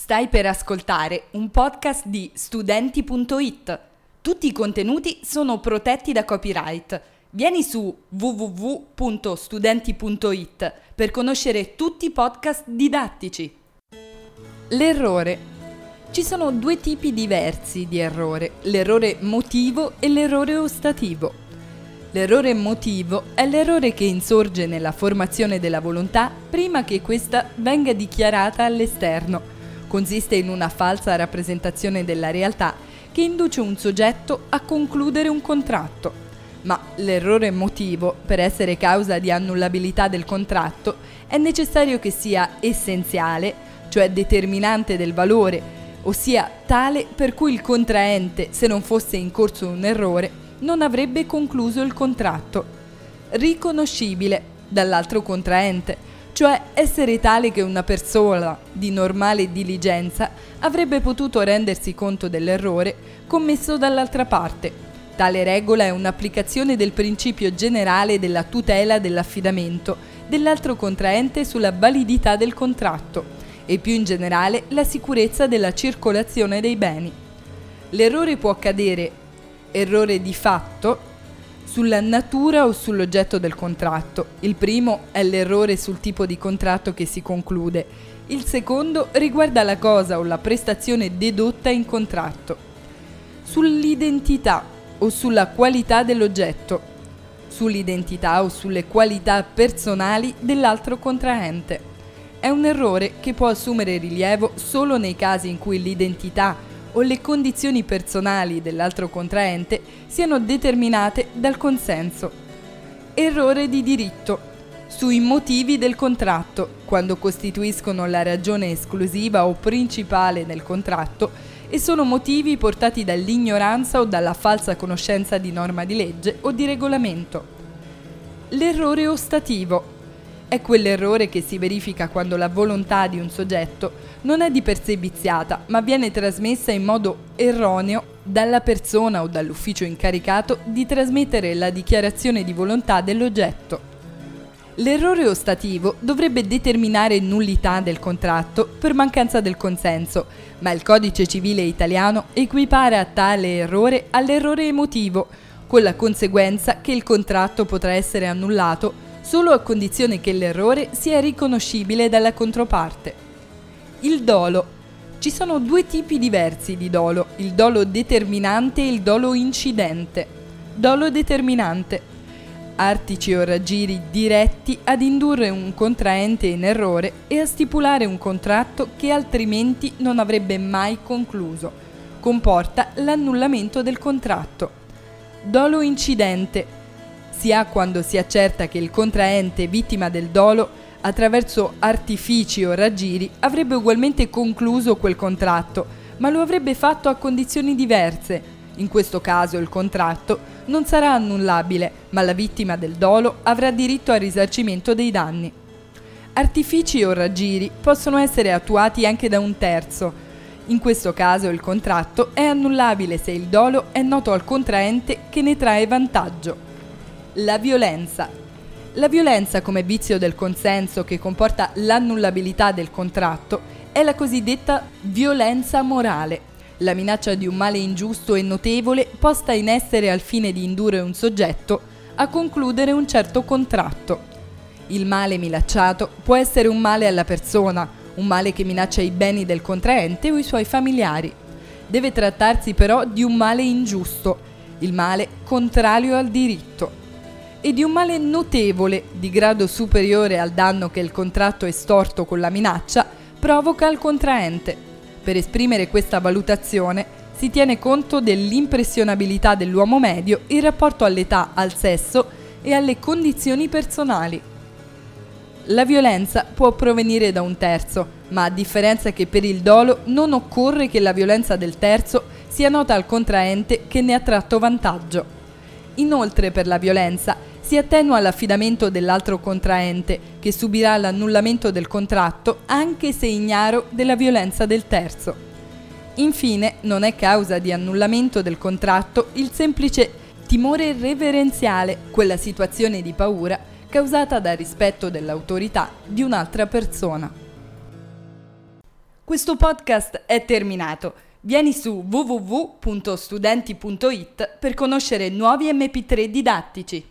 Stai per ascoltare un podcast di Studenti.it. Tutti i contenuti sono protetti da copyright. Vieni su www.studenti.it per conoscere tutti i podcast didattici. L'errore. Ci sono due tipi diversi di errore, l'errore motivo e l'errore ostativo. L'errore motivo è l'errore che insorge nella formazione della volontà prima che questa venga dichiarata all'esterno. Consiste in una falsa rappresentazione della realtà che induce un soggetto a concludere un contratto. Ma l'errore motivo, per essere causa di annullabilità del contratto, è necessario che sia essenziale, cioè determinante del valore, ossia tale per cui il contraente, se non fosse in corso un errore, non avrebbe concluso il contratto. Riconoscibile dall'altro contraente, cioè essere tale che una persona di normale diligenza avrebbe potuto rendersi conto dell'errore commesso dall'altra parte. Tale regola è un'applicazione del principio generale della tutela dell'affidamento dell'altro contraente sulla validità del contratto e più in generale la sicurezza della circolazione dei beni. L'errore può accadere errore di fatto sulla natura o sull'oggetto del contratto. Il primo è l'errore sul tipo di contratto che si conclude. Il secondo riguarda la cosa o la prestazione dedotta in contratto. Sull'identità o sulla qualità dell'oggetto. Sull'identità o sulle qualità personali dell'altro contraente. È un errore che può assumere rilievo solo nei casi in cui l'identità o le condizioni personali dell'altro contraente siano determinate dal consenso. Errore di diritto. Sui motivi del contratto, quando costituiscono la ragione esclusiva o principale del contratto e sono motivi portati dall'ignoranza o dalla falsa conoscenza di norma di legge o di regolamento. L'errore ostativo. È quell'errore che si verifica quando la volontà di un soggetto non è di per sé viziata, ma viene trasmessa in modo erroneo dalla persona o dall'ufficio incaricato di trasmettere la dichiarazione di volontà dell'oggetto. L'errore ostativo dovrebbe determinare nullità del contratto per mancanza del consenso, ma il Codice Civile Italiano equipara tale errore all'errore emotivo, con la conseguenza che il contratto potrà essere annullato solo a condizione che l'errore sia riconoscibile dalla controparte. Il dolo. Ci sono due tipi diversi di dolo, il dolo determinante e il dolo incidente. Dolo determinante. Artici o raggiri diretti ad indurre un contraente in errore e a stipulare un contratto che altrimenti non avrebbe mai concluso. Comporta l'annullamento del contratto. Dolo incidente. Si ha quando si accerta che il contraente vittima del dolo, attraverso artifici o raggiri, avrebbe ugualmente concluso quel contratto, ma lo avrebbe fatto a condizioni diverse. In questo caso il contratto non sarà annullabile, ma la vittima del dolo avrà diritto al risarcimento dei danni. Artifici o raggiri possono essere attuati anche da un terzo. In questo caso il contratto è annullabile se il dolo è noto al contraente che ne trae vantaggio. La violenza. La violenza come vizio del consenso che comporta l'annullabilità del contratto è la cosiddetta violenza morale, la minaccia di un male ingiusto e notevole posta in essere al fine di indurre un soggetto a concludere un certo contratto. Il male minacciato può essere un male alla persona, un male che minaccia i beni del contraente o i suoi familiari. Deve trattarsi però di un male ingiusto, il male contrario al diritto, e di un male notevole di grado superiore al danno che il contratto estorto con la minaccia provoca al contraente. Per esprimere questa valutazione si tiene conto dell'impressionabilità dell'uomo medio in rapporto all'età, al sesso e alle condizioni personali. La violenza può provenire da un terzo, ma a differenza che per il dolo non occorre che la violenza del terzo sia nota al contraente che ne ha tratto vantaggio. Inoltre per la violenza si attenua l'affidamento dell'altro contraente, che subirà l'annullamento del contratto anche se ignaro della violenza del terzo. Infine, non è causa di annullamento del contratto il semplice timore reverenziale, quella situazione di paura causata dal rispetto dell'autorità di un'altra persona. Questo podcast è terminato. Vieni su www.studenti.it per conoscere nuovi MP3 didattici.